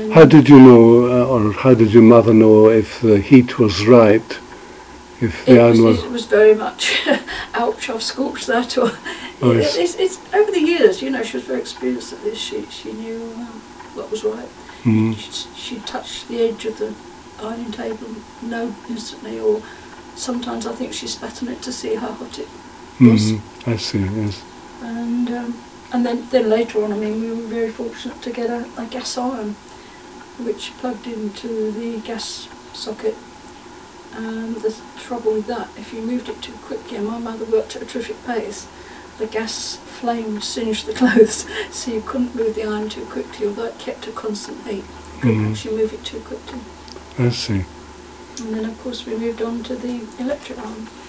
How did you know, or how did your mother know if the heat was right? If the iron was... It was very much, ouch, I've scorched that. Or it's over the years, you know, she was very experienced at this. She knew what was right. She'd touch the edge of the ironing table, know instantly, or sometimes I think she spat on it to see how hot it was. I see, yes. And then later on, I mean, we were very fortunate to get a gas iron, which plugged into the gas socket. The trouble with that, if you moved it too quickly, and my mother worked at a terrific pace, the gas flame singed the clothes, so you couldn't move the iron too quickly, although it kept a constant heat. You couldn't actually move it too quickly. I see. And then, of course, we moved on to the electric iron.